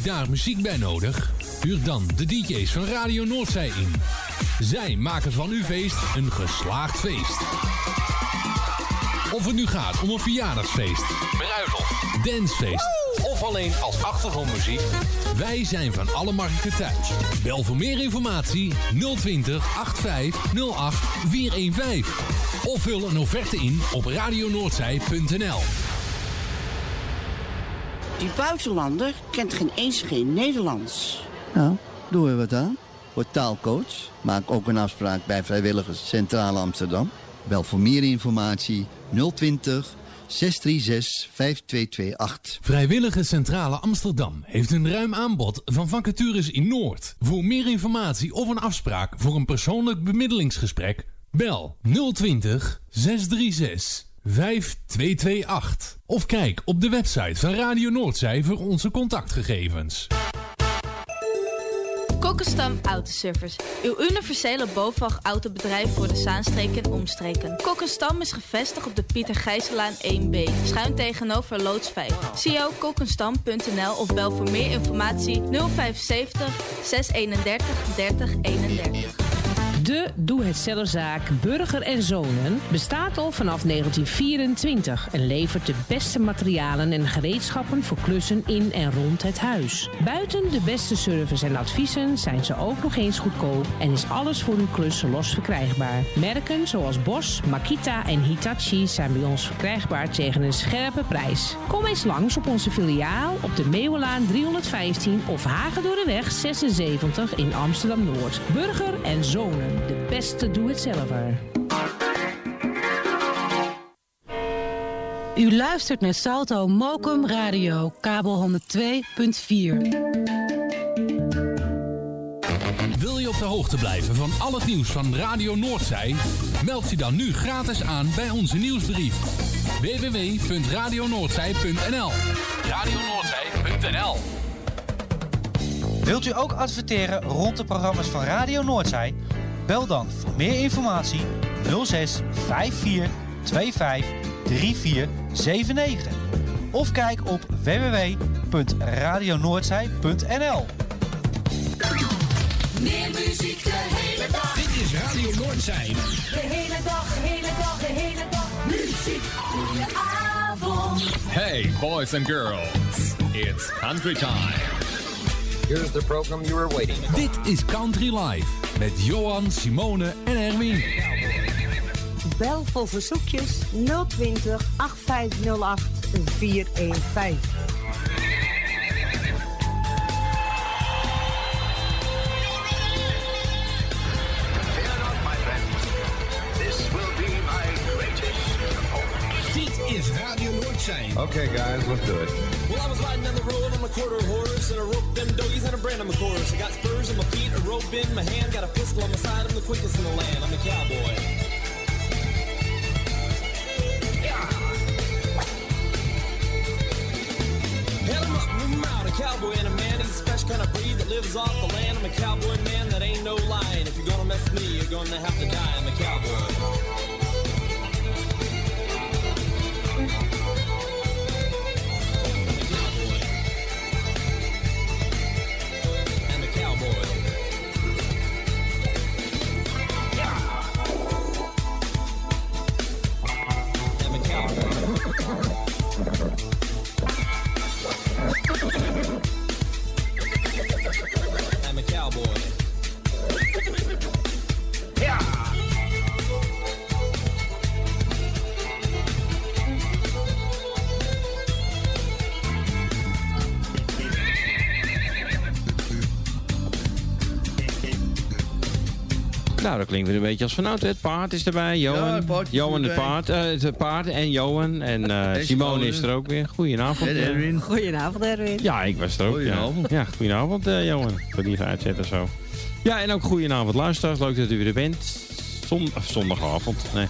daar muziek bij nodig? Huur dan de DJ's van Radio Noordzij in. Zij maken van uw feest een geslaagd feest. Of het nu gaat om een verjaardagsfeest, bruiloft, dancefeest of alleen als achtergrondmuziek. Wij zijn van alle markten thuis. Bel voor meer informatie 020 8508 415. Of vul een offerte in op radionoordzij.nl. Die buitenlander kent geen Nederlands. Nou, doen we wat aan. Word taalcoach. Maak ook een afspraak bij Vrijwilligers Centrale Amsterdam. Bel voor meer informatie 020 636 5228. Vrijwillige Centrale Amsterdam heeft een ruim aanbod van vacatures in Noord. Voor meer informatie of een afspraak voor een persoonlijk bemiddelingsgesprek, bel 020 636 5228. Of kijk op de website van Radio Noordzij voor onze contactgegevens. Kokkenstam Autoservice. Uw universele BOVAG-autobedrijf voor de Zaanstreek en omstreken. Kokkenstam is gevestigd op de Pieter Gijsselaan 1B. Schuin tegenover Loods 5. Zie ook kokkenstam.nl of bel voor meer informatie 075 631 3031. De doe-het-zelfzaak Burger en Zonen bestaat al vanaf 1924 en levert de beste materialen en gereedschappen voor klussen in en rond het huis. Buiten de beste service en adviezen zijn ze ook nog eens goedkoop en is alles voor uw klus los verkrijgbaar. Merken zoals Bosch, Makita en Hitachi zijn bij ons verkrijgbaar tegen een scherpe prijs. Kom eens langs op onze filiaal op de Meeuwenlaan 315 of Hagedorreweg 76 in Amsterdam-Noord. Burger en Zonen. De beste doe-het-zelver. U luistert naar Salto Mokum Radio, kabel 102.4. Wil je op de hoogte blijven van al het nieuws van Radio Noordzij? Meld je dan nu gratis aan bij onze nieuwsbrief. www.radionoordzij.nl radionoordzij.nl. Wilt u ook adverteren rond de programma's van Radio Noordzij? Bel dan voor meer informatie 06 54 25 3479. Of kijk op www.radionoordzij.nl. Meer muziek de hele dag. Dit is Radio Noordzij. De hele dag, de hele dag, de hele dag. Muziek in de avond. Hey boys and girls, it's country time. Here's the program you were waiting for. Dit is Country Live met Johan, Simone en Erwin. Bel voor verzoekjes 020 8508 415. Is Radio Noordzij. Okay, guys, let's do it. Well, I was riding down the road on my quarter horse, and I roped them doggies and a brand on my course. I got spurs on my feet, a rope in my hand, got a pistol on my side. I'm the quickest in the land. I'm a cowboy. Yeah. Hell, I'm out, a cowboy and a man. He's a special kind of breed that lives off the land. I'm a cowboy man, that ain't no lying. If you're gonna mess with me, you're gonna have to die. I'm a cowboy. Nou, dat klinkt weer een beetje als vanouds. Het paard is erbij, Johan. Ja, Johan het paard en Johan. En Simone is er ook weer. Goedenavond. Erwin. Goedenavond, Erwin. Ja, ik was er ook. Goedenavond. Ja, goedenavond, Johan. Voor die uitzetten zo. Ja, en ook goedenavond, luisteraars. Leuk dat u weer er bent. Zondagavond. Nee.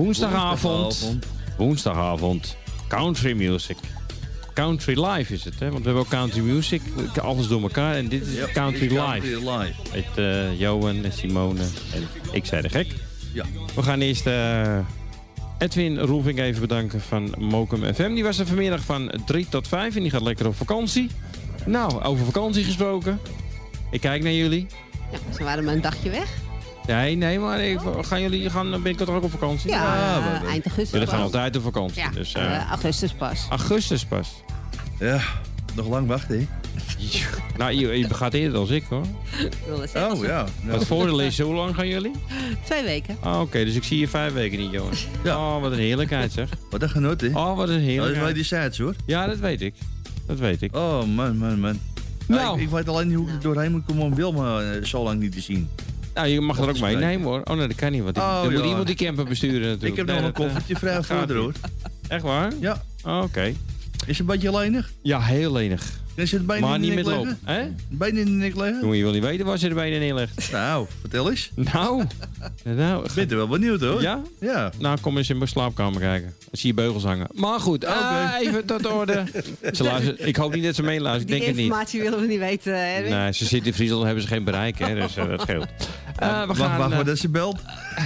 Woensdagavond. Country music. Country Live is het, hè? Want we hebben ook country music. Alles door elkaar. En dit is Country Live. Met Johan en Simone. En ik zei de gek. Ja. We gaan eerst Edwin Roelvink even bedanken van Mokum FM. Die was er vanmiddag van 3 tot 5 en die gaat lekker op vakantie. Nou, over vakantie gesproken. Ik kijk naar jullie. Ja, ze waren maar een dagje weg. Nee, maar gaan jullie binnenkort ook op vakantie? Ja, eind augustus. Jullie gaan altijd op vakantie. Ja, dus, augustus pas. Augustus pas. Ja, nog lang wachten, hè? Nou, je gaat eerder dan ik, hoor. Oh, ja. Het voordeel is, hoe lang gaan jullie? 2 weken. Oké, dus ik zie je 5 weken niet, jongens. Ja. Oh, wat een heerlijkheid, zeg. Wat een genot, hè? Oh, wat een heerlijkheid. Dat is wel die sites, hoor. Ja, dat weet ik. Oh, man. Nou. Ik weet alleen niet hoe ik er doorheen moet komen om Wilma zo lang niet te zien. Nou, je mag er ook meenemen, hoor. Oh, nee, dat kan niet. Want dan moet iemand die camper besturen, natuurlijk. Ik heb nog een koffertje vrij voor er, hoor. Echt waar? Ja. Oh, oké. Is het een beetje lenig? Ja, heel lenig. Is het bijna maar in de niet nek met leggen? lopen. Hè? Bijna in de nek leggen? Jongen, je wil niet weten waar ze er bijna neerlegt. Nou, vertel eens. Nou. Ik ben er wel benieuwd, hoor. Ja? Ja. Nou, kom eens in mijn slaapkamer kijken. Dan zie je beugels hangen. Maar goed, even tot orde. Ik hoop niet dat ze meeluisteren. Ik denk het niet. Die informatie willen we niet weten, Erwin. Nee, ze zitten in Friesland, hebben ze geen bereik, hè. Dus dat scheelt. Wacht maar dat ze belt.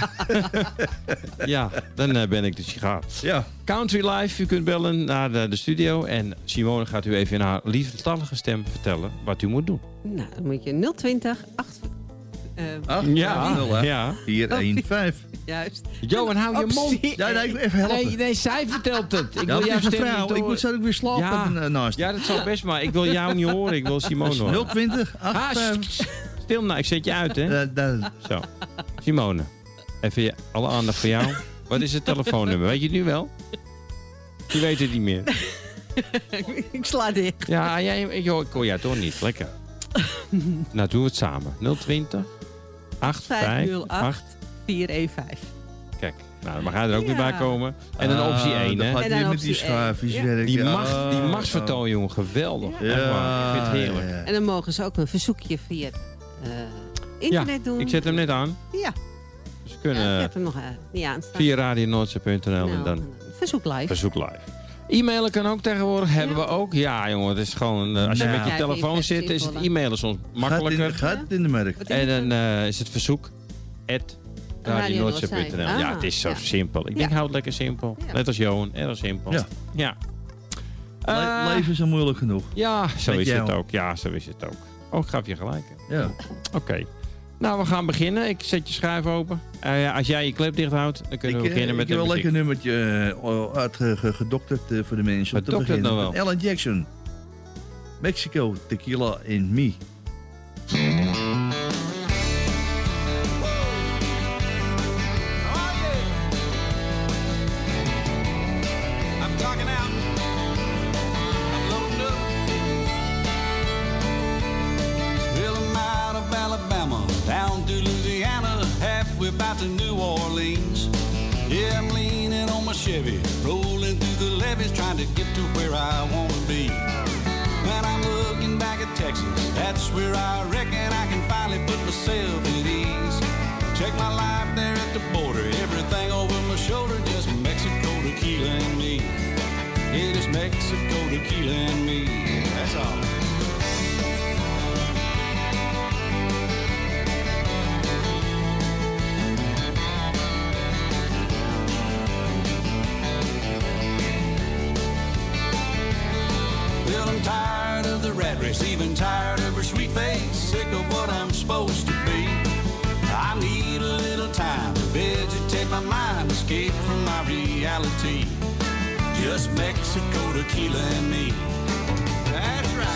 Ja, dan ben ik de sigaar. Ja. Country Live, u kunt bellen naar de studio. En Simone gaat u even in haar liefdetallige stem vertellen wat u moet doen. Nou, dan moet je 020 Ja. 415. Juist. Johan, hou je mond. Ja, nee, even helpen. Nee, zij vertelt het. Ik wil jouw is een stem vrouw. niet Ik moet zo ook weer slapen naast. Ja, dat zal best, maar ik wil jou niet horen. Ik wil Simone horen. 020 Stil nou, ik zet je uit, hè. Zo. Simone, even alle aandacht voor jou. Wat is het telefoonnummer? Weet je het nu wel? Je weet het niet meer. Ik sla dicht. Ja, ik hoor jou toch niet. Lekker. Nou, doen we het samen. 020 8508 415. Kijk, nou, dan ga je er ook weer bij komen. En dan optie 1, hè. Dan gaat hij met die schaafjes werken. Die machtsvertoon, jongen. Geweldig. Ja, echt waar. Ik vind het heerlijk. Ja. En dan mogen ze ook een verzoekje via internet doen. Ik zet hem net aan. Ja. Ze kunnen ik heb hem nog niet aanstaan. via radionoordzee.nl en dan Verzoek live. E-mailen kan ook tegenwoordig, hebben we ook. Ja, jongen, het is gewoon, als je met je telefoon zit, is het e-mailen soms makkelijker. Gaat het in de merk. En dan is het verzoek @radionoordzee.nl. Ja, het is zo simpel. Ik denk, houd het lekker simpel. Ja. Net als Johan, erg simpel. Ja. Leven is al moeilijk genoeg. Ja, zo is het ook. Ja, zo is het ook. Oh, ik gaf je gelijk. Ja. Oké. Nou, we gaan beginnen. Ik zet je schuif open. Als jij je klep dicht houdt, dan kunnen we beginnen met de muziek. Ik heb wel een lekker nummertje uitgedokterd voor de mensen. Wat doktert nou wel? Alan Jackson. Mexico, Tequila in Me. About to New Orleans. Yeah, I'm leaning on my Chevy, rolling through the levees, trying to get to where I want to be. When I'm looking back at Texas, that's where I reckon I can finally put myself at ease. Check my life there at the border, everything over my shoulder, just Mexico, tequila, and me. It is Mexico, tequila, and me. That's all. Well, I'm tired of the rat race, even tired of her sweet face, sick of what I'm supposed to be. I need a little time to vegetate my mind, escape from my reality. Just Mexico, tequila, and me. That's right.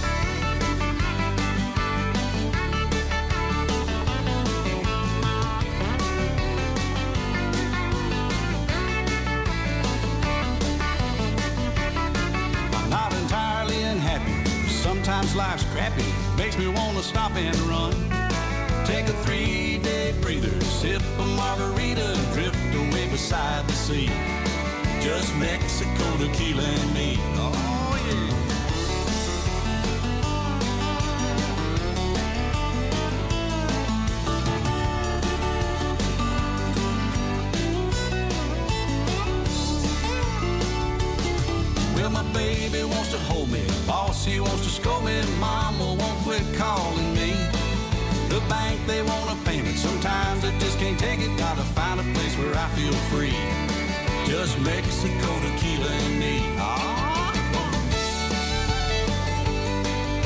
Sometimes life's crappy, makes me want to stop and run. Take a 3-day breather, sip a margarita, drift away beside the sea. Just Mexico, tequila, and me. Oh, yeah. Well, my baby wants to hold me, boss, he wants to scold me, mama won't quit calling me. The bank, they want a payment, sometimes I just can't take it, gotta find a place where I feel free. Just Mexico, tequila, and me.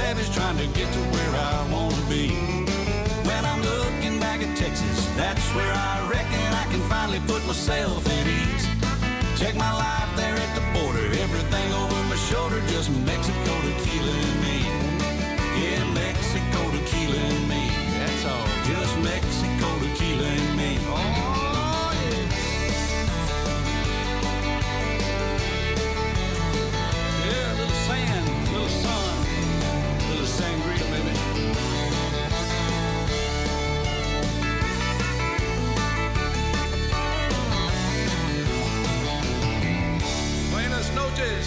levees trying to get to where I want to be. When I'm looking back at Texas, that's where I reckon I can finally put myself at ease. Check my life there at the border, everything over my shoulder, just Mexico, tequila and me. Yeah, Mexico, tequila and me. That's all. Just Mexico, tequila and me. Oh, yeah. Yeah, a little sand, a little sun, a little sangria, baby. Buenas noches.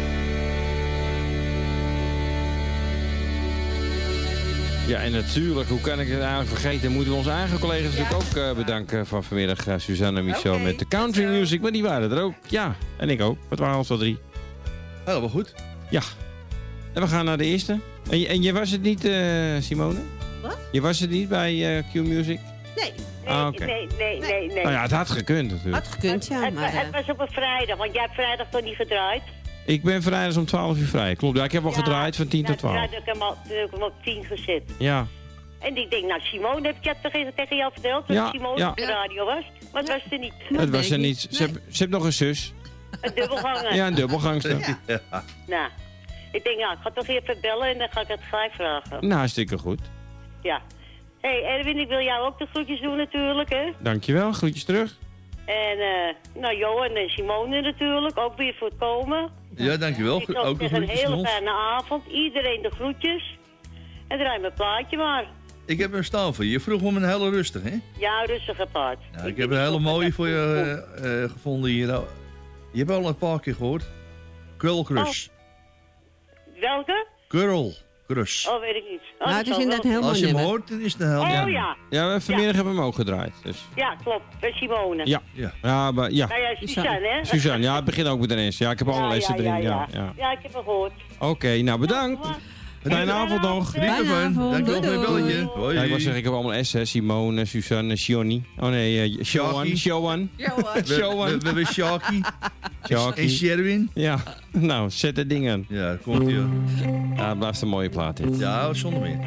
Ja, en natuurlijk, hoe kan ik het eigenlijk vergeten? Moeten we onze eigen collega's natuurlijk ook bedanken van vanmiddag. Suzanne en Michel met de country music. Maar die waren er ook. Ja, en ik ook. Het waren al 3. Helemaal goed. Ja. En we gaan naar de eerste. En je was het niet, Simone? Wat? Je was het niet bij Q-Music? Nee. Okay. Nee. Nou ja, het had gekund natuurlijk. Had gekund, ja. Het was op een vrijdag, want jij hebt vrijdag toch niet gedraaid? Ik ben vrijdags om 12 uur vrij. Klopt, ja, ik heb al gedraaid van 10 tot 12. Ja, ik heb hem op 10 gezet. Ja. En ik denk, nou Simone, heb ik toch eens tegen jou verteld dat Simone op de radio was? Maar het was er niet. Het was er niet. Ze heeft nog een zus. Een dubbelganger. Ja, een dubbelgangster. Ja. Nou, ik denk, nou, ik ga toch even bellen en dan ga ik het gelijk vragen. Nou, hartstikke goed. Ja. Hé, Erwin, ik wil jou ook de groetjes doen natuurlijk, hè. Dankjewel, groetjes terug. En, nou, Johan en Simone natuurlijk, ook weer voor het komen. Ja, dankjewel. Ik ook zeg een hele fijne avond. Iedereen de groetjes. En draai mijn plaatje maar. Ik heb een staan voor je. Je vroeg om een hele rustig, hè? Ja, rustige plaat. Ja, ik heb een hele mooie voor je gevonden hier. Je hebt al een paar keer gehoord. Girl Crush. Oh. Welke? Girl Crush. Oh, weet ik niet. Oh, nou, het is inderdaad heel mooi. Als je hem hoort, dan is het een heel mooi. Oh ja. Ja, vanmiddag hebben we hem ook gedraaid. Dus. Ja, klopt. Bij Simone. Ja. Ja, maar ja. Nou ja, Suzanne, hè? Suzanne, ja, het begint ook met een S. Ja, ik heb alle lessen erin. Ja, ik heb het gehoord. Oké, nou bedankt. Fijne avond nog. Dankjewel voor je belletje. Hoi. Ja, ik wou zeggen, ik heb allemaal S, hè. Simone, Suzanne, Shioni. Oh nee, Showan. We hebben Sharky. En Sherwin. Ja, nou, zet het ding aan. Ja, komt ie. Ja, het blijft een mooie plaat dit. Ja, zonder meer.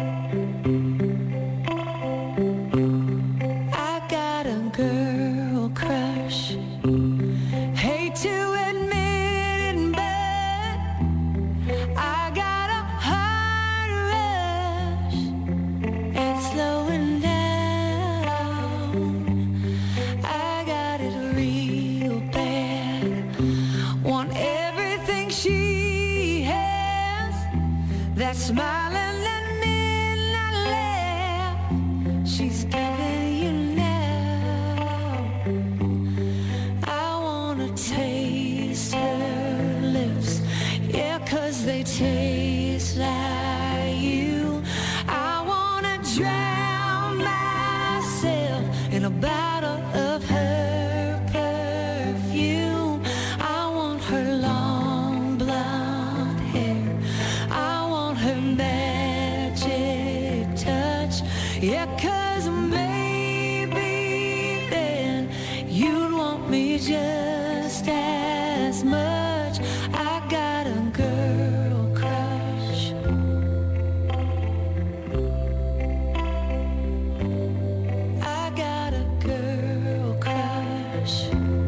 I got a girl crush. Hate to admit it, but I got a heart rush. It's slowing down. I got it real bad. Want everything she has. That smiling and midnight laugh she's giving you now. I wanna taste her lips, yeah, 'cause they taste like you. I wanna drown myself in a bottle of her perfume. I want her long blonde hair. I want her magic touch, yeah, 'cause maybe then you'd want me just as much. I got a girl crush. I got a girl crush.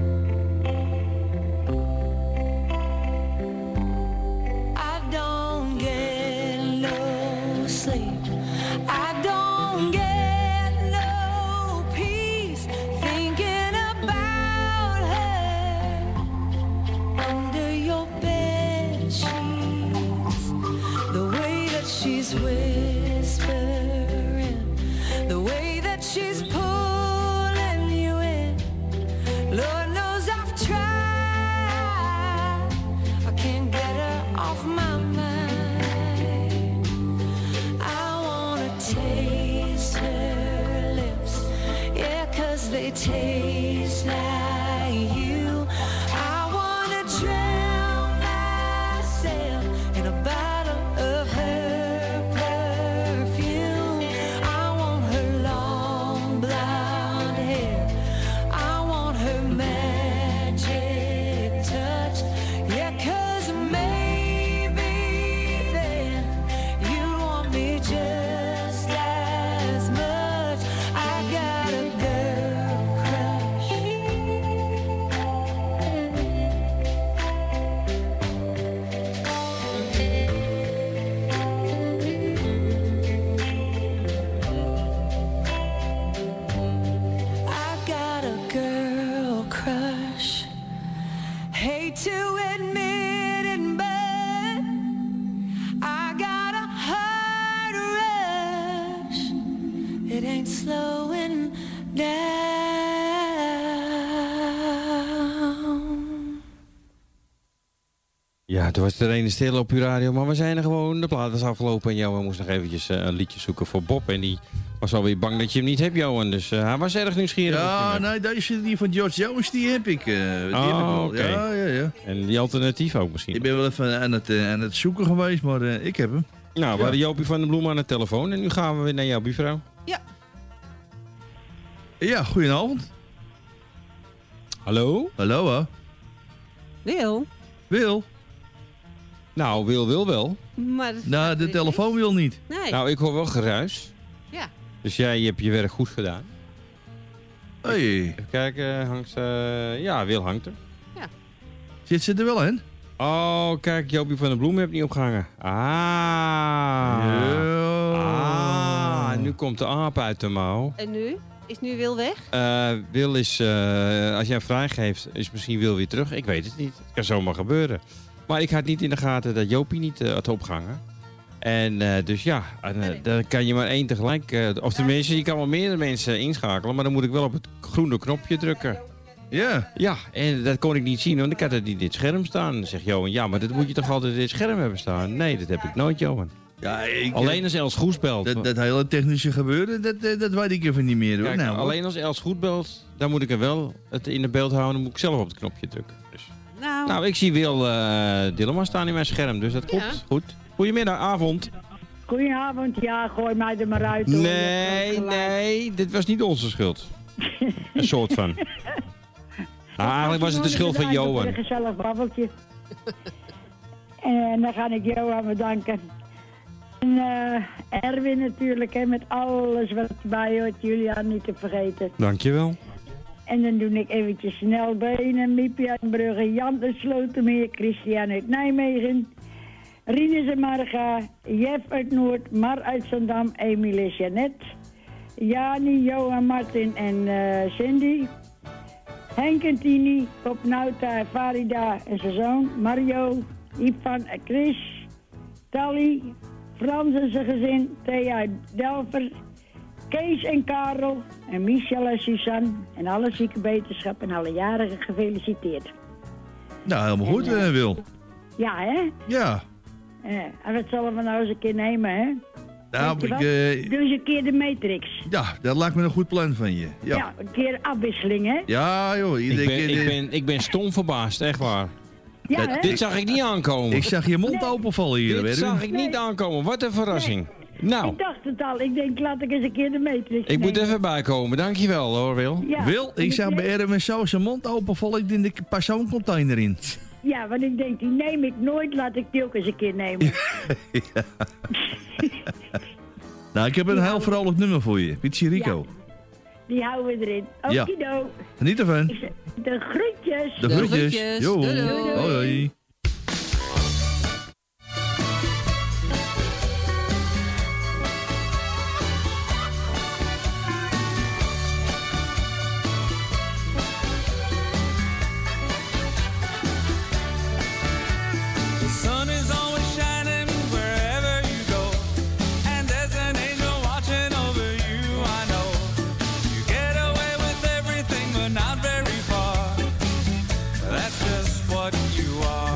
I don't get no sleep. I don't get no peace thinking about her under your bed sheets. The way that she's whispering, the way that she's pulling you in. Lord knows I've tried. I can't get her off my mind. I wanna taste her lips, yeah, 'cause they taste like you. I wanna drown myself in a bottle of her perfume. I want her long blonde hair. I want her magic touch, yeah, 'cause maybe then you admit it, but I got a heart rush. It ain't slowing down. Ja, toen was er een stil op uw radio, maar we zijn er gewoon. De plaat is afgelopen en Johan moest nog eventjes een liedje zoeken voor Bob. En die was alweer bang dat je hem niet hebt, Johan. Dus hij was erg nieuwsgierig. Ja, nee, deze die van George Jones, die heb ik. Die heb ik wel. Okay. Ja. En die alternatief ook misschien? Ik ben wel even aan het zoeken geweest, maar ik heb hem. Nou, we hadden Jopie van de Bloem aan de telefoon en nu gaan we weer naar jouw buurvrouw. Ja. Ja, goedenavond. Hallo? Hallo, hè? Wil? Nou, wil wel. Maar nou, de telefoon wil niet. Nee. Nou, ik hoor wel geruis. Ja. Dus jij hebt je werk goed gedaan. Hey. Even kijken, hangt ze... Ja, Wil hangt er. Ja. Zit ze er wel in? Oh, kijk, Jopie van de Bloem heeft niet opgehangen. Nu komt de aap uit de mouw. En nu? Is nu Wil weg? Wil is, als jij hem vrijgeeft, is misschien Wil weer terug. Ik weet het niet. Het kan zomaar gebeuren. Maar ik had niet in de gaten dat Jopie niet had opgehangen. En dus ja, dan kan je maar één tegelijk. Of tenminste, je kan wel meerdere mensen inschakelen. Maar dan moet ik wel op het groene knopje drukken. Ja. Ja, en dat kon ik niet zien, want ik had het in dit scherm staan. Dan zegt Johan, ja, maar dat moet je toch altijd in dit scherm hebben staan? Nee, dat heb ik nooit, Johan. Ja, alleen als Els goed belt. Dat hele technische gebeuren, dat weet ik even niet meer. Hoor. Kijk, nou, alleen als Els goed belt, dan moet ik er wel het in de beeld houden. Dan moet ik zelf op het knopje drukken. Dus. Nou, ik zie Wil Dillema staan in mijn scherm, dus dat klopt. Goed. Goedemiddag, avond. Goedenavond, ja, gooi mij er maar uit. Hoor. Nee, dit was niet onze schuld. Een soort van. Nou, eigenlijk was het de schuld van Johan. Een gezellig babbeltje. En dan ga ik Johan bedanken. En Erwin natuurlijk, hè, met alles wat erbij hoort. Julian niet te vergeten. Dankjewel. En dan doe ik eventjes snel Benen, Miepie uit Brugge, Jan uit Slotermeer, Christian uit Nijmegen, Rinus en Marga, Jeff uit Noord, Mar uit Zandam, Emilie Jeannette, Jani, Johan, Martin en Cindy, Henk en Tini, Pop Nauta, Farida en zijn zoon, Mario, Ivan en Chris, Tally, Frans en zijn gezin, Thea uit Delver, Kees en Karel en Michel en Suzanne en alle zieke beterschap en alle jarigen gefeliciteerd. Nou, helemaal goed, Wil. Ja, hè? Ja. En wat zullen we nou eens een keer nemen, hè? Nou, doe eens een keer de Matrix. Ja, dat lijkt me een goed plan van je. Ja, een keer afwisseling, hè? Ja, joh. Ik ben stom verbaasd, echt waar. Ja, dit zag ik niet aankomen. Ik zag je mond openvallen hier. Dit zag ik niet aankomen. Wat een verrassing. Nou. Ik dacht het al. Ik denk, laat ik eens een keer de Matrix Ik moet even bijkomen. Dankjewel hoor, Wil. Ja. Wil, ik zag bij Erwin zo zijn mond openvallen. Ik denk, ik pas zo'n container in. Ja, want ik denk, die neem ik nooit. Laat ik die ook eens een keer nemen. Ja. Nou, ik heb een heel vrolijk nummer voor je. Pizzi Rico. Ja. Die houden we erin. Okido. Ja. Niet ervan. De groetjes. De groetjes. Jo. Doei, doei. Hoi, hoi. Not very far. That's just what you are.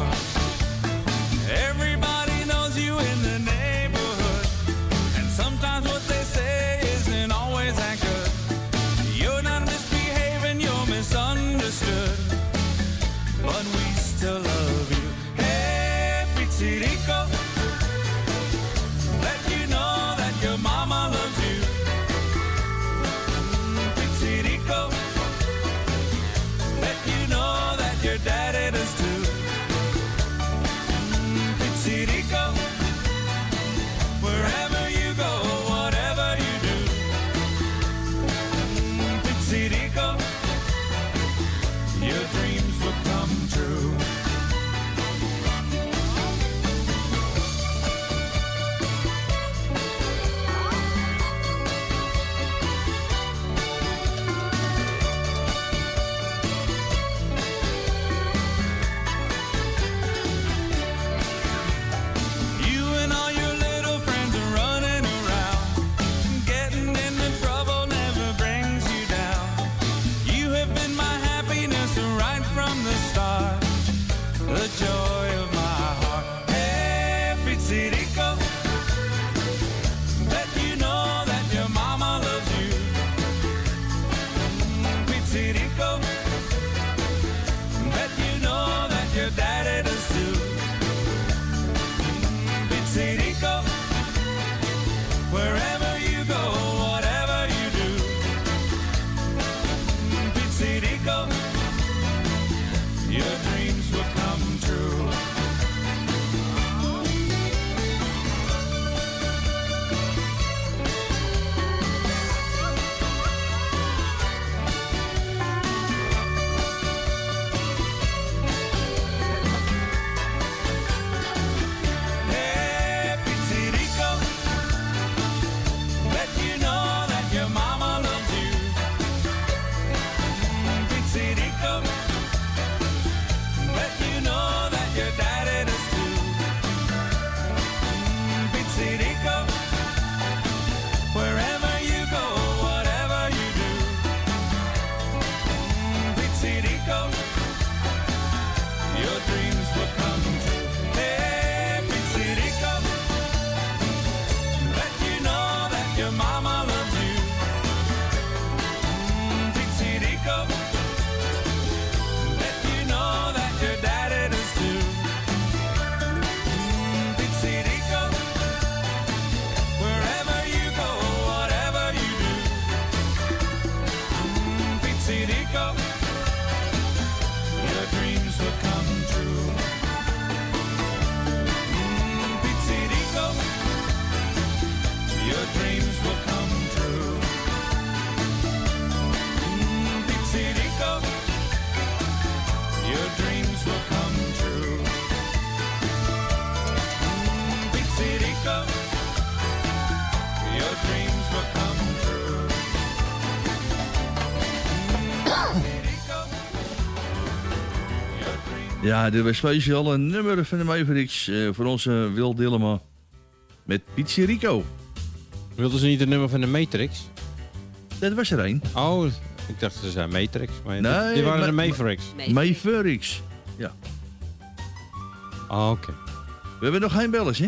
Ja, dit was speciaal een nummer van de Mavericks voor onze Wil Dillema met Pizzerico. Wilden ze niet het nummer van de Matrix? Dat was er één. Oh, ik dacht ze zijn Matrix. Maar Nee, die waren de Mavericks. Mavericks, ja. Oh, oké. We hebben nog geen bellers, hè?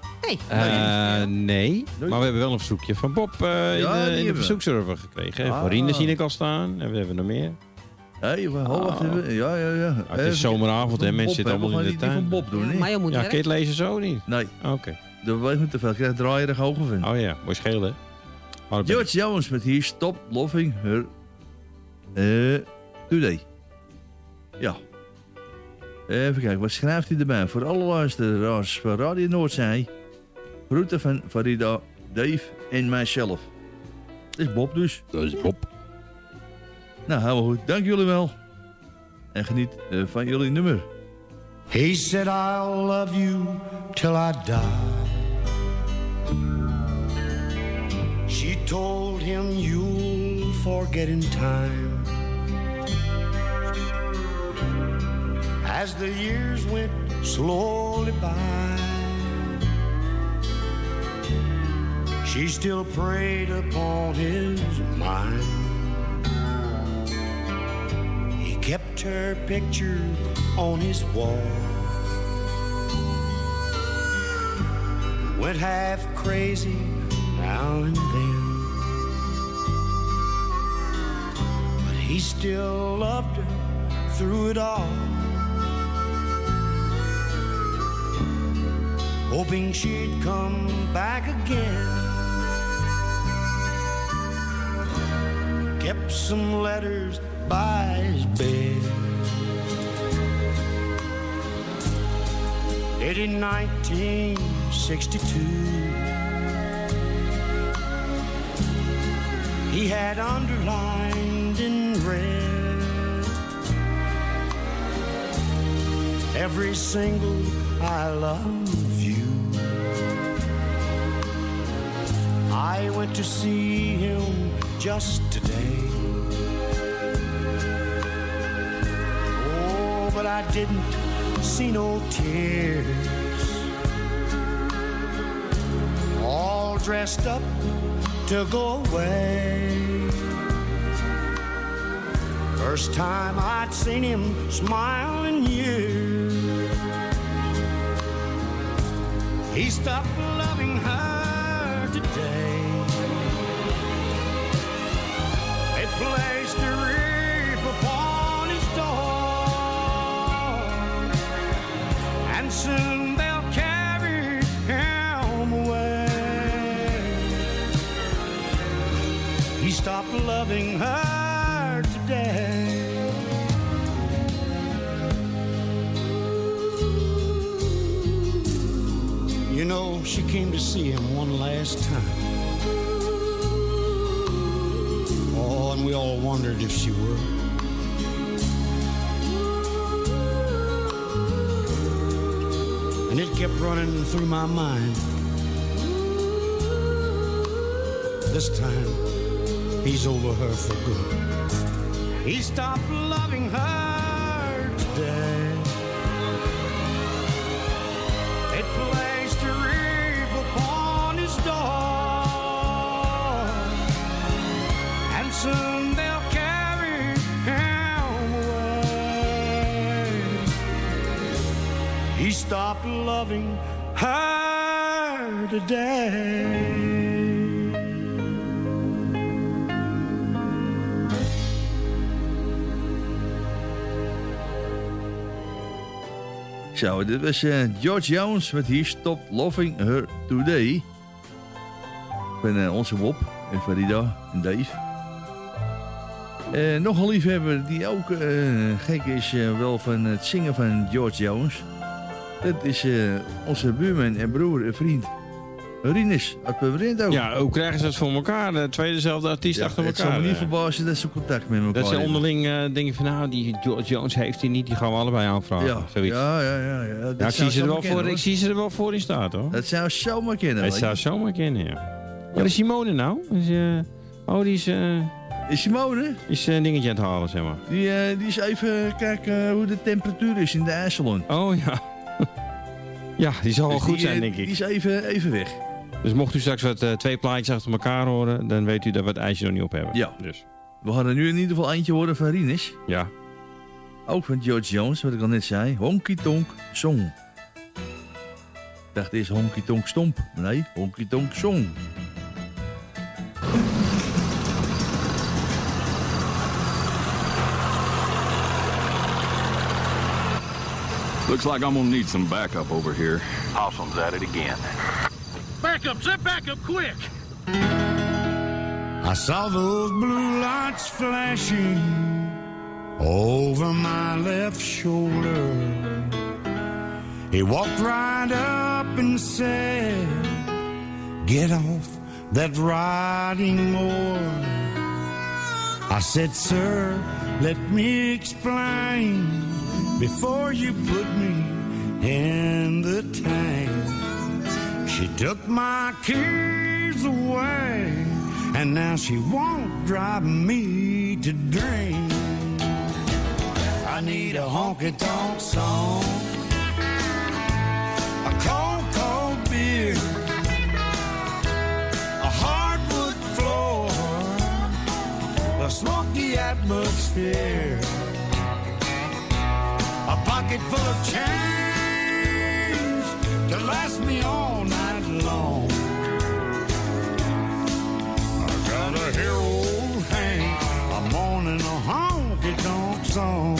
Nee, maar we hebben wel een verzoekje van Bob in de verzoekserver gekregen. Voor Rine zie ik al staan. En we hebben nog meer. Wacht even. Ja. Het is zomeravond en mensen zitten allemaal in de tuin. Van Bob doen, hè? Maar je moet kun je het lezen zo niet? Nee. Oké. Dat weet ik niet te veel. Ik krijg draaierig hoger van. Oh ja, mooi schelen. George Jones met hier Stop Loving Her Today. Ja. Even kijken, wat schrijft hij erbij? Voor alle luisteraars van Radio Noordzee. Groeten van Farida, Dave en mijzelf. Dat is Bob dus. Dat is Bob. Nou, helemaal goed. Dank jullie wel. En geniet van jullie nummer. He said I'll love you till I die. She told him you'll forget in time. As the years went slowly by, she still preyed upon his mind. He kept her picture on his wall, went half crazy now and then, but he still loved her through it all, hoping she'd come back again. Kept some letters by his bed, dated 1962. He had underlined in red every single I love you. I went to see him just today. Oh, but I didn't see no tears. All dressed up to go away. First time I'd seen him smile in years. He stopped loving her today. They placed a wreath upon his door, and soon they'll carry him away. He stopped loving her today. You know, she came to see him one last time. Oh, and we all wondered if she would. And it kept running through my mind. This time, he's over her for good. He stopped loving her today. It placed a wreath upon his door, and soon they'll carry him away. He stopped loving her today. Zo, dit was George Jones met hier Stop Loving Her Today. Ik ben onze Bob en Farida en Dave. Nog een liefhebber die ook gek is wel van het zingen van George Jones. Dat is onze buurman en broer en vriend Rinus uit Purmerend ook. Ja, hoe krijgen ze dat voor elkaar? De twee dezelfde artiest achter elkaar. Het zal me niet verbazen dat ze contact met elkaar hebben. Dat ze onderling denken van nou, die George Jones heeft hij niet, die gaan we allebei aanvragen. Ja, zoiets. Ja. Ik zie ze er wel voor in staat, hoor. Dat zou zomaar kennen. Dat zou zomaar kennen, ja. Waar is Simone nou? Die is... Is Simone? Is een dingetje aan het halen, zeg maar. Die is even kijken hoe de temperatuur is in de ijssalon. Oh ja. Ja, die zal wel Dus goed zijn, denk ik. Die is even weg. Dus mocht u straks twee plaatjes achter elkaar horen, dan weet u dat we het ijsje nog niet op hebben. Ja. Dus. We hadden nu in ieder geval eentje horen van Rinus. Ja. Ook van George Jones, wat ik al net zei. Honky Tonk Song. Ik dacht eerst Honky Tonk Stomp. Nee, Honky Tonk Song. Looks like I'm gonna need some backup over here. Awesome's at it again. Backup, set backup quick! I saw those blue lights flashing over my left shoulder. He walked right up and said, "Get off that riding mower." I said, "Sir, let me explain before you put me in the tank." She took my keys away, and now she won't drive me to drink. I need a honky-tonk song, a cold, cold beer, a hardwood floor, a smoky atmosphere, a pocket full of change to last me all night long. I got a hear old Hank, I'm mourning a honky-tonk song.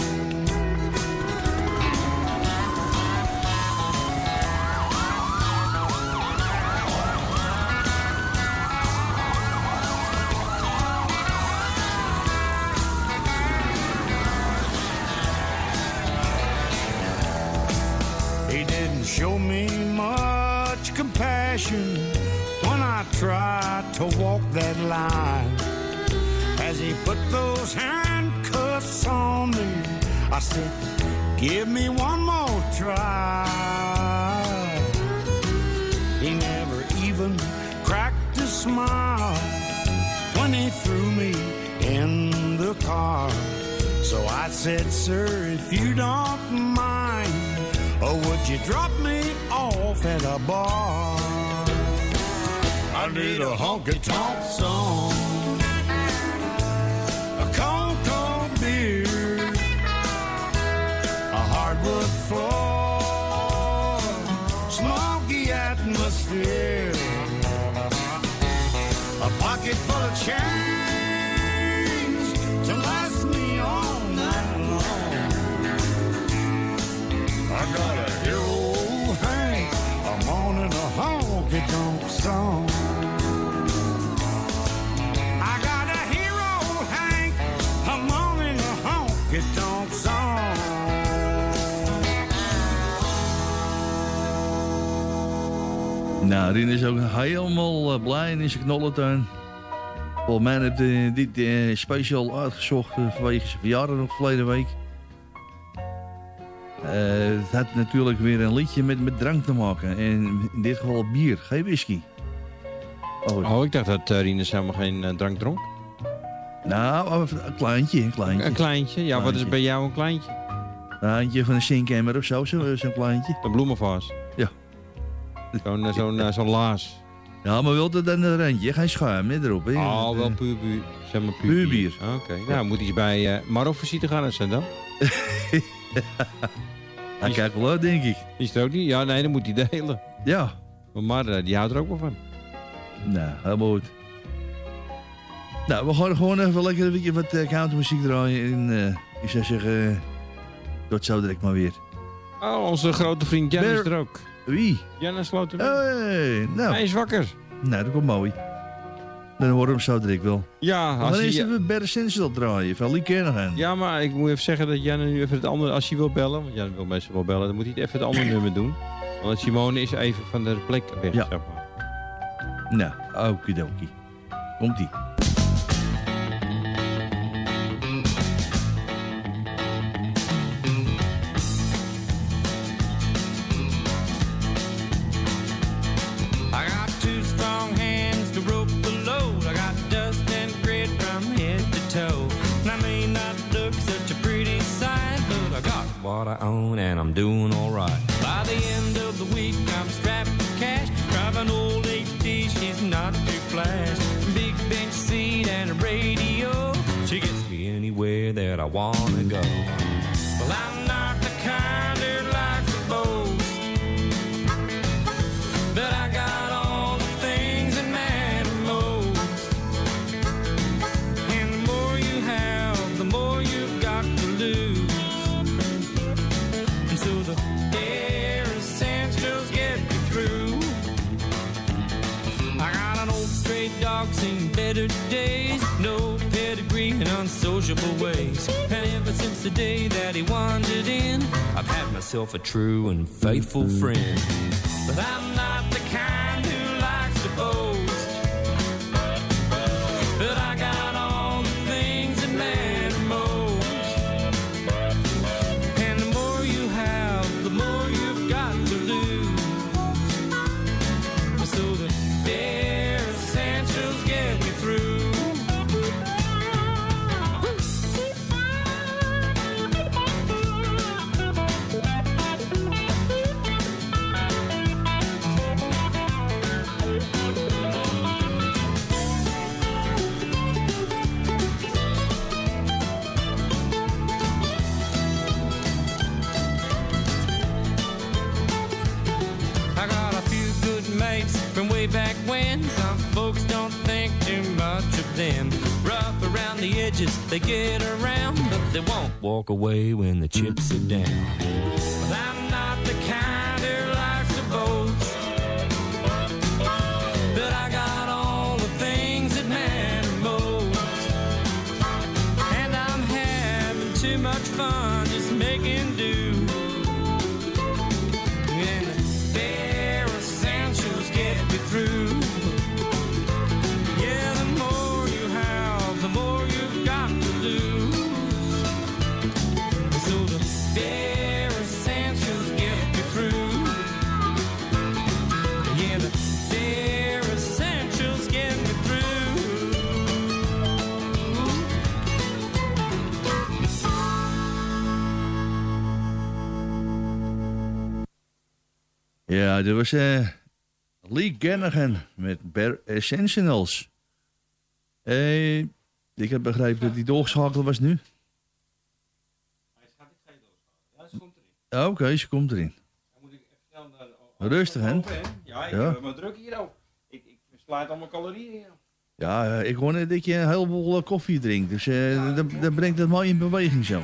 He didn't show me much compassion when I tried to walk that line. As he put those handcuffs on me, I said, "Give me one more try." He never even cracked a smile when he threw me in the car. So I said, "Sir, if you don't mind, or would you drop me off at a bar? I need a honky-tonk song, a cold, cold beer, a hardwood floor, smoky atmosphere, a pocket full of change to last me all night long. I got a hero Hank, I'm on in a honky-tonk song. I got a hero Hank, I'm on in a honky-tonk song. Nou, Rien is ook helemaal blij in zijn knollentuin. Volgens mij heeft hij dit speciaal uitgezocht vanwege zijn verjaardag nog verleden week. Het had natuurlijk weer een liedje met drank te maken. En in dit geval bier, geen whisky. Oh, ik dacht dat Rinus helemaal geen drank dronk. Nou, een kleintje. Een kleintje? Ja, wat is bij jou een kleintje? Een handje van een zinkemmer of zo, zo'n kleintje. Een bloemenvaas? Ja. Zo'n laas. Ja, maar wilde dan een randje, geen schuim erop. Hè? Oh, wel puur bier. Zeg maar puur bier. Oké. Nou, moet iets bij Marofvisite gaan en dan? Hij kijkt wel uit, denk ik. Is het ook niet? Ja, nee, dan moet hij delen. Ja. Maar die houdt er ook wel van. Nou, helemaal goed. Nou, we gaan gewoon even lekker een beetje wat countrymuziek draaien. En ik zou zeggen, tot zo direct maar weer. Oh, onze grote vriend Jan is er ook. Wie? Jan is Slotermeer. Hey, nou. Hij is wakker. Nou, dat komt mooi. Dan horen we hem zo direct wel. Ja, als dan is even Bert Sensel draaien, van Lee Kernigan. Ja, maar ik moet even zeggen dat Jan nu even het andere, als hij wil bellen, want Jan wil meestal wel bellen, dan moet hij even het andere nummer doen. Want Simone is even van de plek weg, ja. Zeg maar. Nou, okidoki. Komt-ie. I got two strong hands to rope the load. I got dust and grit from head to what I own, and I'm doing alright. By the end of the week, I'm strapped with cash. Drive an old HT, she's not too flash. Big bench seat and a radio. She gets me anywhere that I wanna go. Well, I'm not the kind who likes to boast, but I got all the things that matter most. And the more you have, the more you've got to lose. And so the bare essentials get me through. I got an old stray dog, seen better days. No pedigree and unsociable ways. And ever since the day that he wandered in, I've had myself a true and faithful friend. But I'm not the kind who likes to boast, but I got all the things that matter most. And the more you have, the more you've got to lose. So the bare essentials get me through. I got a few good mates from way back when. Some folks don't think too much of them. Rough around the edges, they get around, but they won't walk away when the chips are down. But I'm not the kind who likes to boast, but I got all the things that matter most. And I'm having too much fun just making do. And the bare essentials get me through. Yeah, the more you have, the more you've got to lose. So the bare essentials get me through. Yeah, the bare essentials get me through. Ja, dit was Lee Gernaghan met Bare Essentials. Ik heb begrepen dat hij doorgeschakeld was nu. Oké, ze komt erin. Rustig, hè? Ja, ik heb maar druk hier ook. Ik sluit allemaal calorieën in. Ja, ik hoor net dat je een heleboel koffie drinkt. Dus dat brengt het mooi in beweging zo.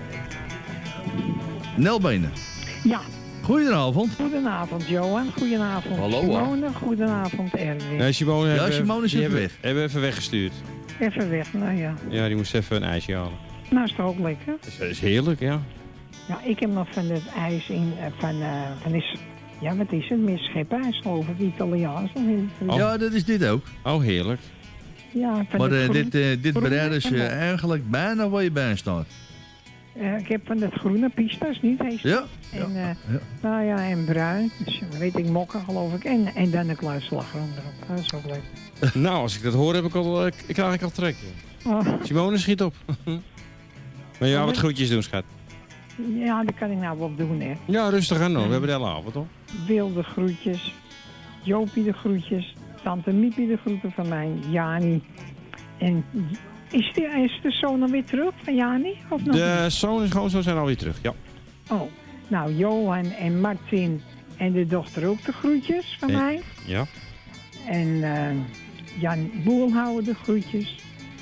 Nelbenen. Ja. Goedenavond. Goedenavond, Johan. Goedenavond, Hallo, Simone. Goedenavond, Erwin. Nee, Simone is even weg. Hebben we even weggestuurd. Even weg, nou ja. Ja, die moest even een ijsje halen. Nou, is toch ook lekker? Dat is heerlijk, ja. Ja, ik heb nog van het ijs in, ja, wat is het? Misschepijs, geloof ik, Italiaans. Ja, dat is dit ook. Oh, heerlijk. Ja, van maar dit bereiden ze eigenlijk bijna waar je bij staat. Ik heb van dat groene pistas, niet? Heet ja. En, nou ja, en bruin. Dus, weet ik, mokken, geloof ik. En dan een kluis slagroom erop. Dat is ook leuk. Nou, als ik dat hoor, krijg ik al trek. Oh. Simone, schiet op. Maar ja, wat groetjes doen, schat. Ja, dat kan ik nou wel doen, hè. Ja, rustig aan, hoor. We hebben de hele avond, hoor. Wilde groetjes. Jopie de groetjes. Tante Miepie de groeten van mij. Jani. En is de zoon dan weer terug van Jani? Of nog de zoon en schoonzoon zijn alweer terug, ja. Oh, nou, Johan en Martin en de dochter ook de groetjes van mij. Ja. En Jan Boelhouwer de groetjes.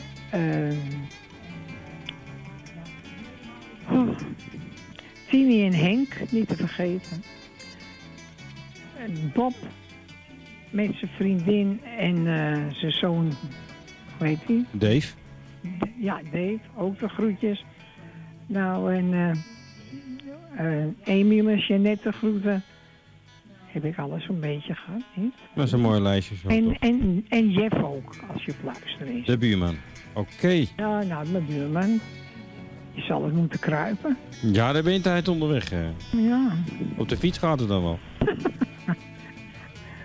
Tini en Henk, niet te vergeten. En Bob met zijn vriendin en zijn zoon, hoe heet hij? Dave. Ja, Dave, ook de groetjes. Nou, en Emiel en Jeannette de groeten. Heb ik alles een beetje gehad, niet? Dat is een mooi lijstje. Zo en Jeff ook, als je op luisteren is. De buurman. Oké. Ja, nou, mijn buurman. Je zal het moeten kruipen. Ja, daar ben je een tijd onderweg. Ja. Op de fiets gaat het dan wel.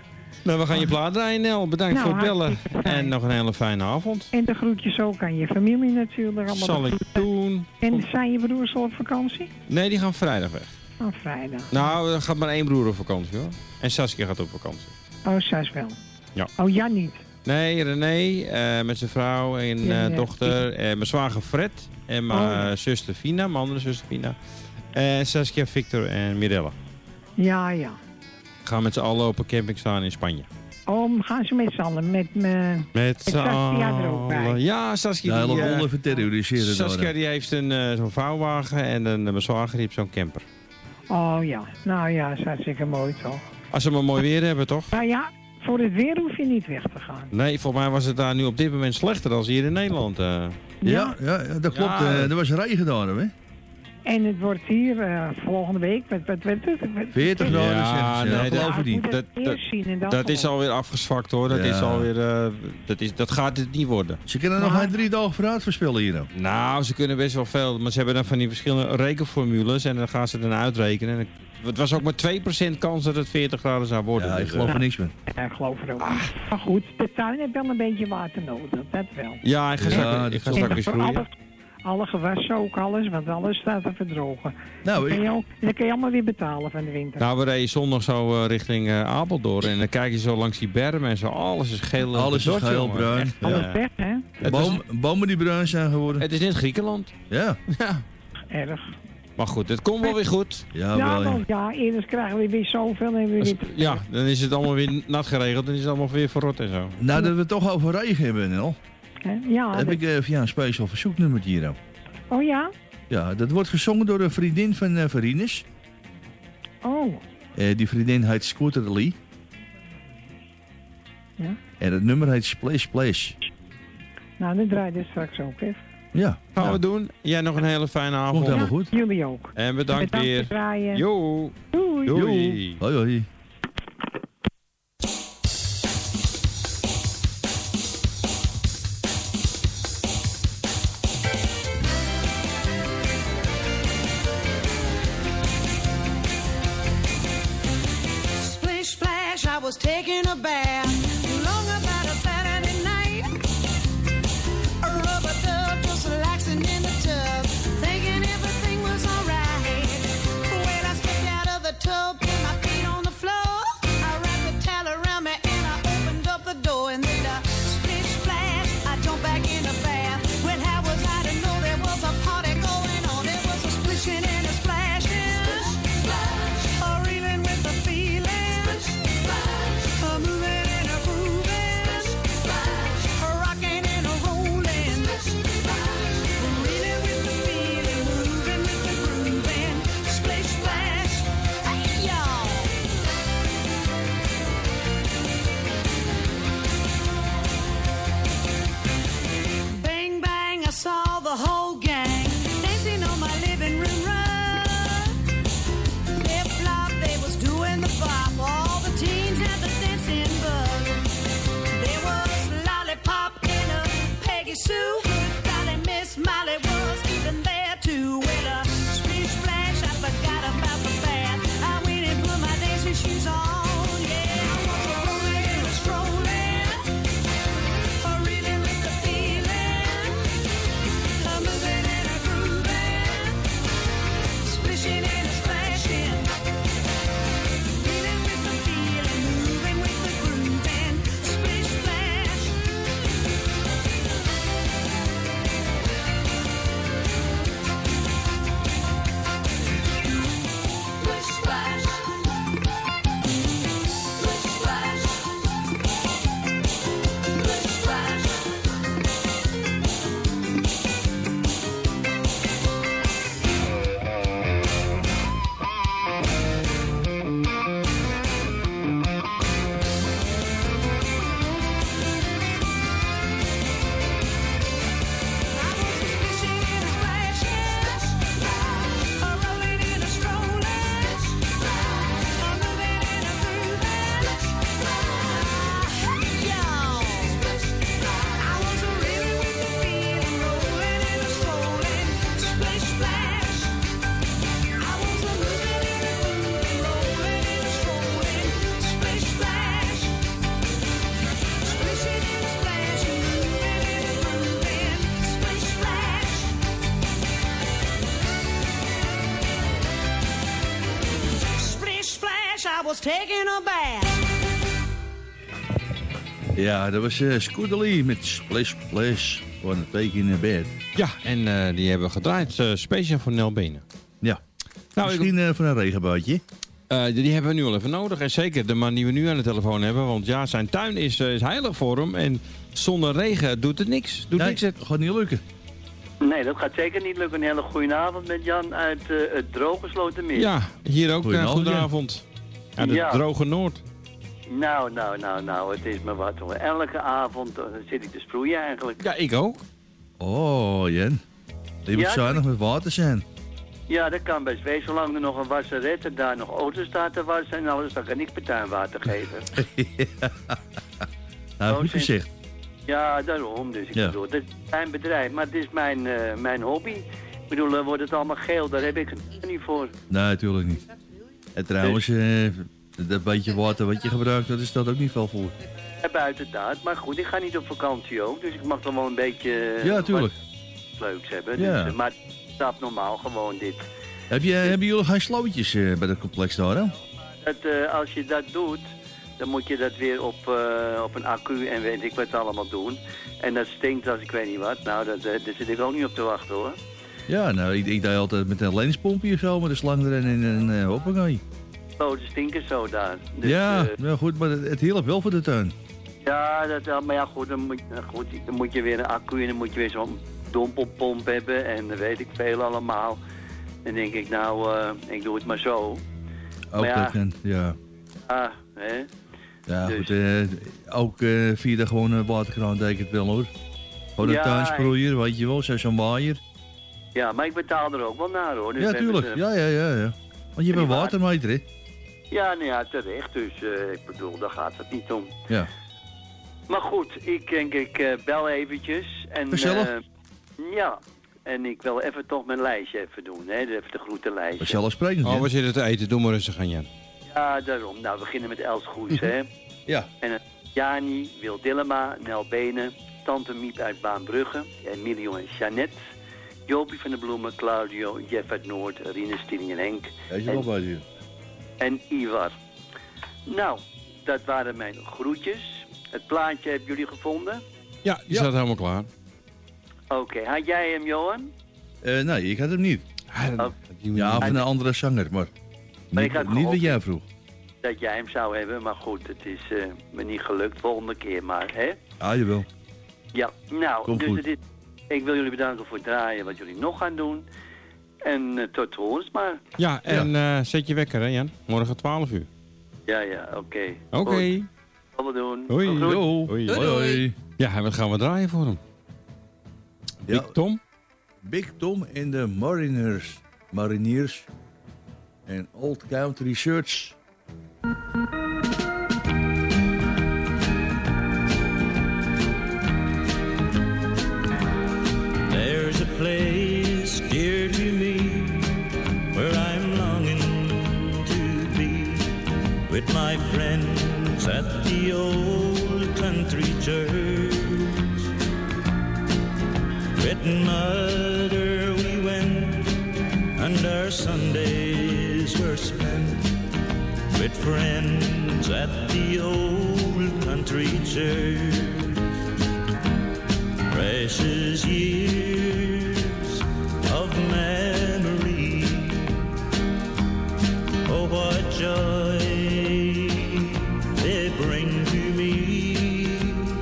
Nou, we gaan je plaat draaien, Nel. Bedankt voor het bellen. En nog een hele fijne avond. En de groetjes ook aan je familie natuurlijk. Zal ik doen. En zijn je broers al op vakantie? Nee, die gaan vrijdag weg. Oh, vrijdag. Nou, er gaat maar 1 broer op vakantie, hoor. En Saskia gaat op vakantie. Oh, Sas wel. Ja. Oh, Jan niet? Nee, René, met zijn vrouw en dochter. Mijn zwager Fred. En mijn zuster Fina, mijn andere zuster Fina. En Saskia, Victor en Mirella. Ja, ja. Gaan met z'n allen op een camping staan in Spanje. Oh, gaan ze met z'n allen? Met Saskia er ook bij? Ja, Saskia. De hele ronde verterroriseren. Saskia die heeft zo'n vouwwagen en mijn zwager die heeft zo'n camper. Oh ja, nou ja, dat is hartstikke mooi toch? Als ze maar mooi weer hebben, toch? Nou ja, voor het weer hoef je niet weg te gaan. Nee, volgens mij was het daar nu op dit moment slechter dan hier in Nederland. Ja, dat klopt. Er was regen daar, hè? En het wordt hier volgende week, wat 40 graden, ja, nee, dat is alweer afgezwakt, hoor. Dat is alweer, dat gaat het niet worden. Ze kunnen nog geen 3 dagen vooruit voorspellen hier. Nou, ze kunnen best wel veel, maar ze hebben dan van die verschillende rekenformules en dan gaan ze dan uitrekenen. En het was ook maar 2% kans dat het 40 graden zou worden. Ja, ik geloof er niks meer. Ja, ik geloof er ook niet. Maar goed, de tuin heeft wel een beetje water nodig, dat wel. Ja, ik ga straks weer groeien. Alle gewassen ook, alles, want alles staat te verdrogen. Nou, dan kun je allemaal weer betalen van de winter. Nou, we reden zondag zo richting Apeldoorn en dan kijk je zo langs die bermen en zo. Alles is geel. Alles is geel, bruin. Alles weg, hè? Bomen die bruin zijn geworden. Het is net Griekenland. Ja. Erg. Maar goed, het komt wel weer goed. Ja, eerder krijgen we weer zoveel en weer... Ja, dan is het allemaal weer nat geregeld en is het allemaal weer verrot en zo. Nou, dat we het toch over regen hebben, Nel. Ja, heb ik via een speciaal verzoeknummer hier. Oh ja? Ja, dat wordt gezongen door een vriendin van Verines. Oh. Die vriendin heet Scooter Lee. Ja? En het nummer heet Splash Splash. Nou, dat draait dus straks ook even. Ja. Gaan we doen. Jij nog een hele fijne avond. Komt helemaal goed. Jullie ook. En bedankt weer. Voor draaien. Jo. Doei. Doei. Hoi hoi. I was taking a bath long about a Saturday night. A rubber dub just relaxing in the tub, thinking everything was alright. When I stepped out of the tub, put my feet on the floor, I wrapped the towel around me and I opened up the door and then a splish splash, I jumped back in the bath. Well, how was I to know there was a party going on? There was a splishing and a splashing, splash, a reeling with the feeling. Moving in a was taking a bath. Ja, dat was Scooterly met Splish Splash van het week in bed. Ja, en die hebben we gedraaid speciaal voor Nel Benen. Ja, nou, misschien voor een regenbuitje. Die hebben we nu al even nodig. En zeker de man die we nu aan de telefoon hebben. Want ja, zijn tuin is heilig voor hem. En zonder regen doet het niks. Het gaat niet lukken. Nee, dat gaat zeker niet lukken. Een hele goede avond met Jan uit het droge Slotermeer. Ja, hier ook goedenavond. Uit het droge Noord. Nou, het is maar wat hoor. Elke avond zit ik te sproeien eigenlijk. Ja, ik ook. Oh, Jen. Je moet zuinig met water zijn. Ja, dat kan best wezen. Zolang er nog een wasseret en daar nog auto's staat te wassen en alles, dan kan ik tuinwater geven. Nou, goed gezegd. Ja, daarom. Dus ik bedoel, het is mijn bedrijf, maar het is mijn hobby. Ik bedoel, wordt het allemaal geel, daar heb ik het niet voor. Nee, natuurlijk niet. En trouwens, dat beetje water wat je gebruikt, dat is dat ook niet veel voor. Ja, buitendaad. Maar goed, ik ga niet op vakantie ook, dus ik mag toch wel een beetje... Ja, tuurlijk. Leuks hebben. Ja. Dus, maar het staat normaal gewoon dit. Hebben jullie geen slootjes bij dat complex daar, hè? Als je dat doet, dan moet je dat weer op een accu en weet ik wat allemaal doen. En dat stinkt als ik weet niet wat. Nou, daar zit ik ook niet op te wachten hoor. Ja, nou, ik deed altijd met een lenspompje of zo, met een slang erin en een hoppakee. Oh, ze stinken zo daar. Dus, ja, goed, maar het hielp wel voor de tuin. Ja, maar ja, goed, dan moet je weer een accu en dan moet je weer zo'n dompelpomp hebben en dan weet ik veel allemaal. Dan denk ik, nou, ik doe het maar zo. Ook maar dat kan, ja. Ah, hè. Ja, dus. goed, ook via de gewone waterkraan deed ik het wel hoor. Gewoon een tuinsproeier, weet je wel, zo'n waaier. Ja, maar ik betaal er ook wel naar hoor. Dus ja, tuurlijk, ja. Want je bent watermeter, hè? Ja, nou ja, terecht. Dus ik bedoel, daar gaat het niet om. Ja. Maar goed, ik denk ik bel eventjes. En, Gezellig? Ja, en ik wil even toch mijn lijstje even doen, hè. Even de groetenlijstje. Vanzelfsprekend, we zitten te eten. Doe maar rustig aan, Jan. Ja, daarom. Nou, we beginnen met Els Goes, hè. Ja. En Jani, Wil Dillema, Nel Benen, Tante Miep uit Baanbrugge, Emilio en Jeannette, Jopie van de Bloemen, Claudio, Jeff uit Noord, Rinus, Tini en Henk. En Ivar. Nou, dat waren mijn groetjes. Het plaatje hebben jullie gevonden? Ja, die staat helemaal klaar. Oké, had jij hem, Johan? Nee, ik had hem niet. Ja, of een andere zanger, maar niet wat jij vroeg. Dat jij hem zou hebben, maar goed, het is me niet gelukt. Volgende keer maar, hè? Ah, jawel. Ja, nou, Komt dus goed. ik wil jullie bedanken voor het draaien wat jullie nog gaan doen. En tot horens maar. Ja, en zet je wekker, hè Jan? Morgen 12 uur. Ja, oké. Oké. Wat we doen. Hoi. Hoi. Hoi. Ja, en wat gaan we draaien voor hem? Big Tom? Big Tom en de Mariniers en Old Country Shirts. There's a place dear to me where I'm longing to be with my friends at the old country church. With Mother we went and our Sundays were spent with friends at the old country church. Precious years of memory, oh what joy they bring to me.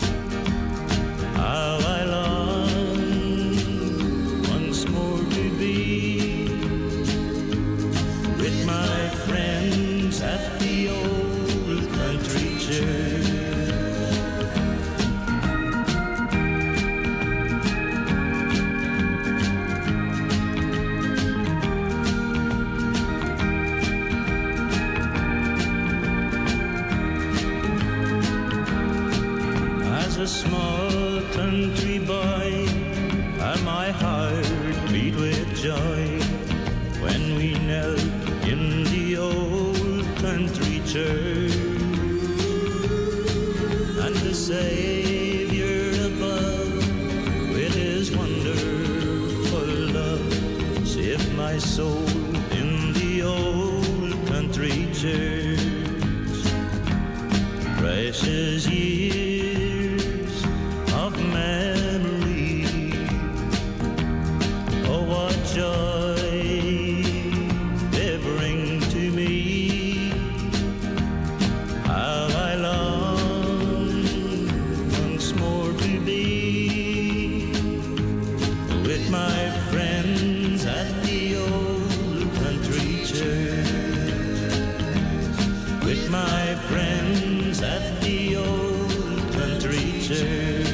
How I long once more to be with my friends at the old country church. A small country boy, and my heart beat with joy when we knelt in the old country church, and the Savior above with his wonderful love saved my soul in the old country church. precious years of memory. Oh, what joy they bring to me. How I long once more to be with my friends at the old country church. With my friends at the old country church.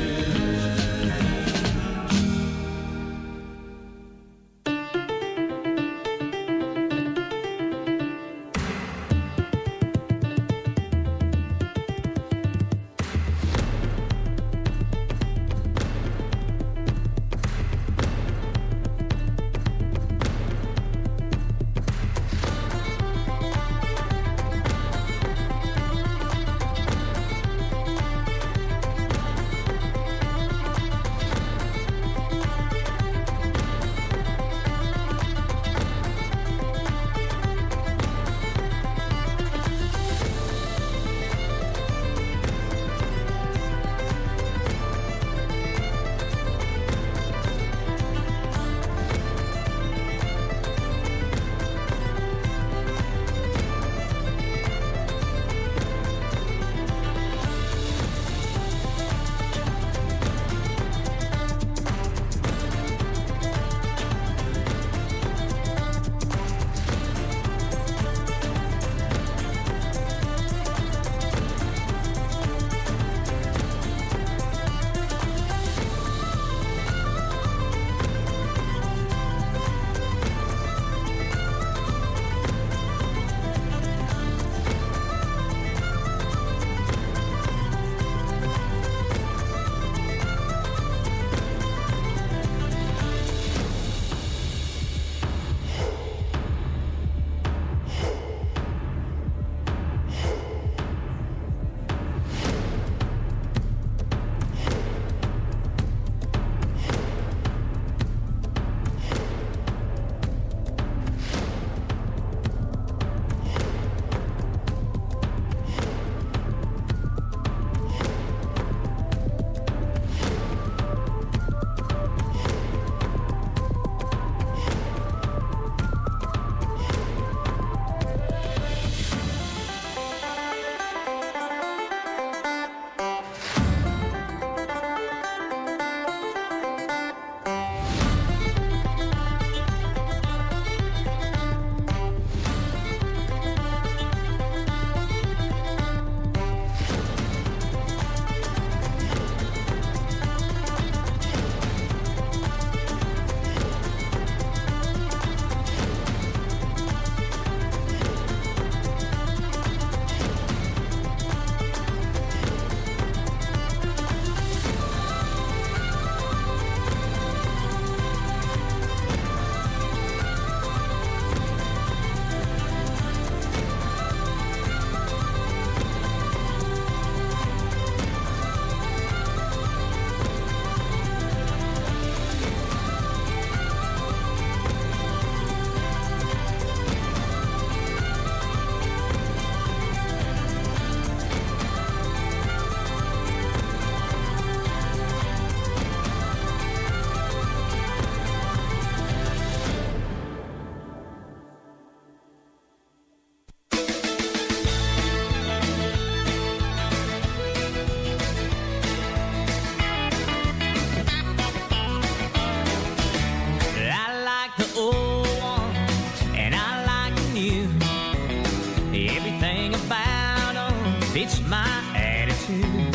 It's my attitude.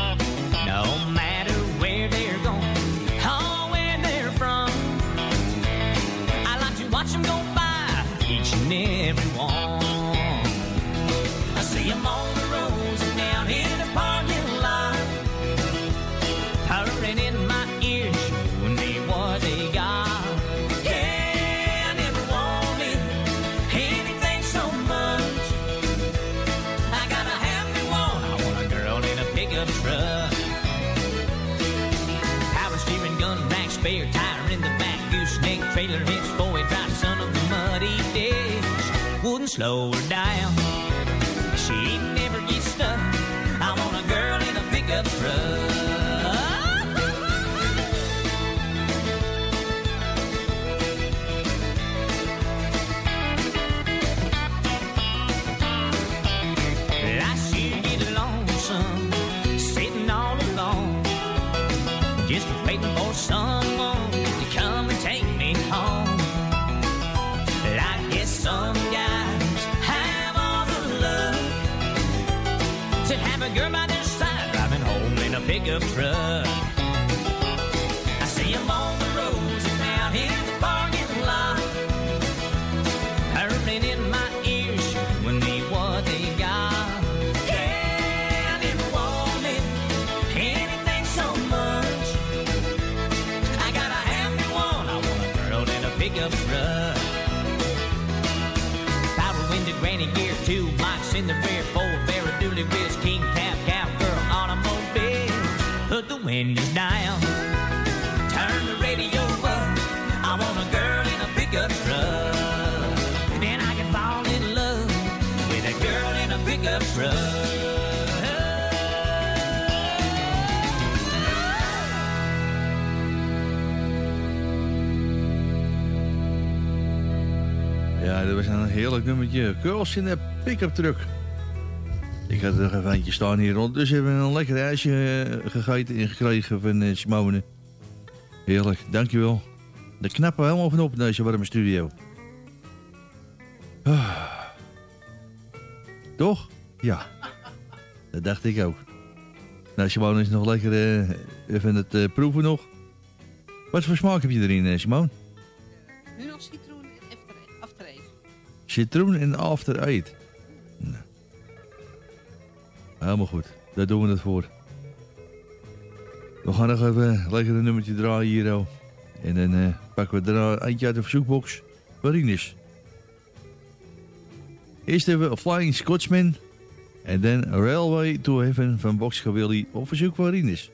No matter where they're going or where they're from, I like to watch them go by, each and every one. I see them on the roads and down in the parking lot, purring in my ears, showing me what they got. Yeah, I never wanted anything so much. I gotta have me one. I want a girl in a pickup truck. Power steering, gun rack, spare tire in the back, gooseneck trailer hitch, four-way drive, son of the muddy ditch. Wouldn't slow her down. She never gets stuck. I girl by their side, driving home in a pickup truck. I see them on the roads and down in the parking lot, hurling in my ears, showing me what they got. Yeah, I never wanted anything so much. I gotta have me one. I want a girl in a pickup truck. Power window, granny gear, 2 mics in the rear, 4 Vera-Dooley wheels, king cab, cowgirl, automobile. Put the windows down, turn the radio up. I want a girl in a pickup truck. Then I can fall in love with a girl in a pickup truck. Ja, dat was een heerlijk nummertje. Girls in a pick-up truck. Ik had er nog even eentje staan hier rond. Dus hebben we een lekker ijsje gegeten en gekregen van Simone. Heerlijk, dankjewel. De knappen helemaal van op in deze warme studio. Toch? Ja. Dat dacht ik ook. Nou, Simone is nog lekker even het proeven nog. Wat voor smaak heb je erin, Simone? Nu nog citroen en after eight. Citroen en after eight. Nou. Helemaal goed. Daar doen we het voor. We gaan nog even lekker een nummertje draaien hier. Oh. En dan pakken we er eentje uit de verzoekbox. Waarin is. Eerst hebben we Flying Scotsman. En dan Railway to Heaven van Boxcar Willie op verzoek waarin is.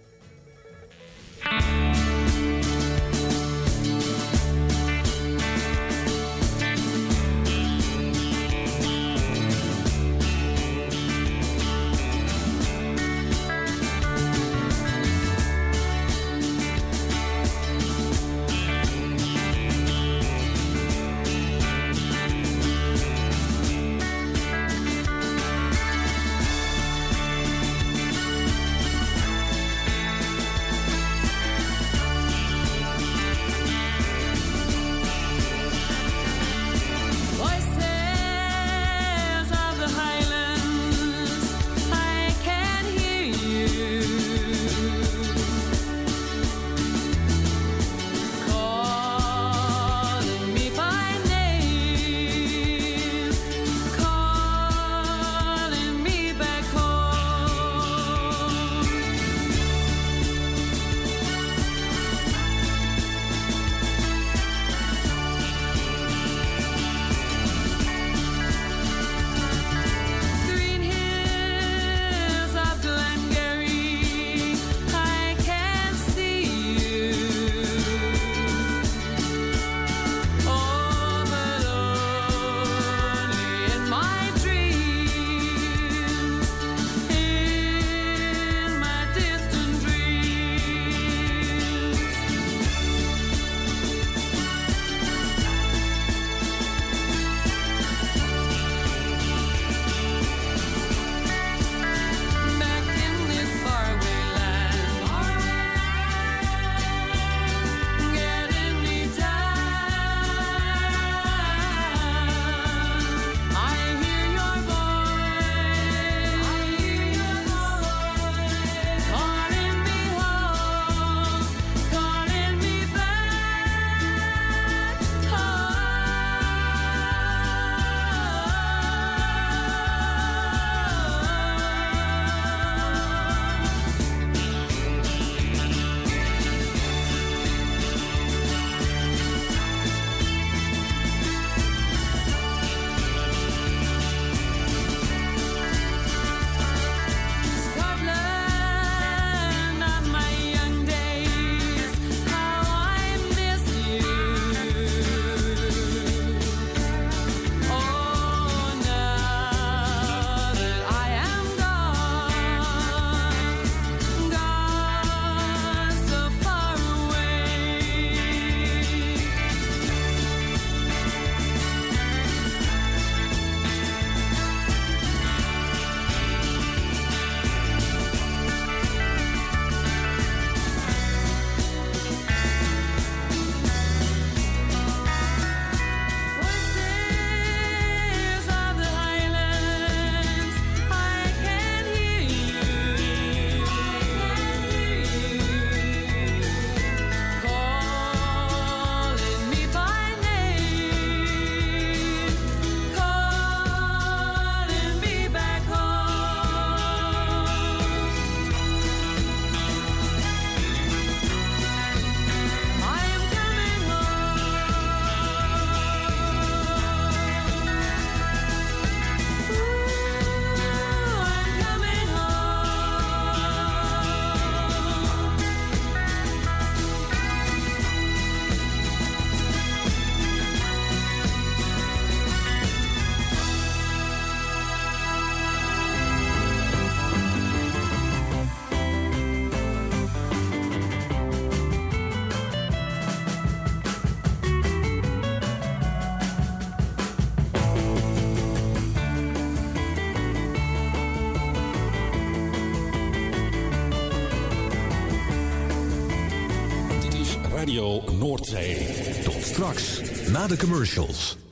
Radio Noordzee. Tot straks, na de commercials.